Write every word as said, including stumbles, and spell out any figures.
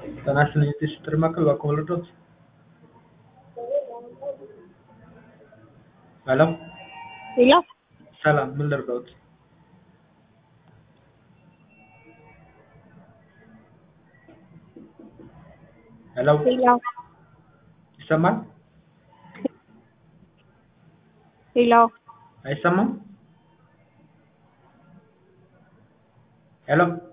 ጤና ይስጥልኝ የጥሪ ማዕከል እባክዎ ልርዳዎት? ሄሎ ሄሎ ሰላም ምን ልርዳዎት? ሄሎ ሄሎ ይሰማል? ሄሎ አይሰማም? ሄሎ